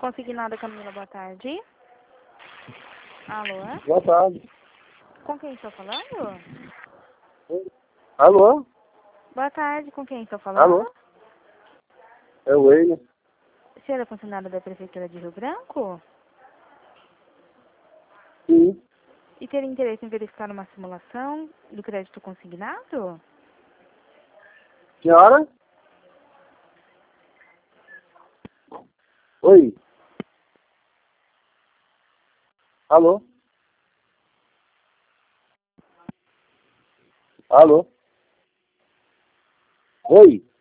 Consignada Camila, boa tarde. Alô? Boa tarde. Com quem estou falando? Alô? Boa tarde, com quem estou falando? Alô? É o William. Senhora é funcionária da Prefeitura de Rio Branco? Sim. E teria interesse em verificar uma simulação do crédito consignado? Senhora? Oi. Alô? Alô? Oi.